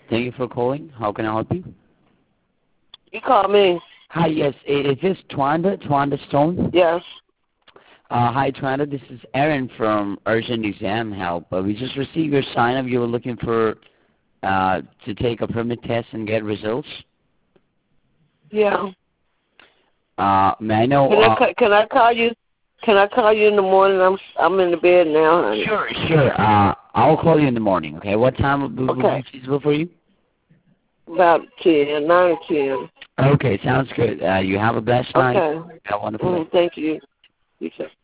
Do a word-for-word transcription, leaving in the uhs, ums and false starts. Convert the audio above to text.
Thank you for calling. How can I help you? You called me. Hi, yes. i- Is this Twanda, Twanda Stone? Yes. Uh, hi, Twanda. This is Aaron from Urgent Exam Help. Uh, we just received your sign-up. You were looking for uh, to take a permit test and get results. Yeah. Uh, may I know? Can I Uh, ca- can I call you? Can I call you in the morning? I'm I'm in the bed now, honey. sure, sure. Uh, I'll call you in the morning. Okay. What time would, would Okay. be feasible for you? About ten, nine or ten. Okay, sounds good. Uh, you have a blessed night. Okay. Have a wonderful day. Mm, thank you. You too.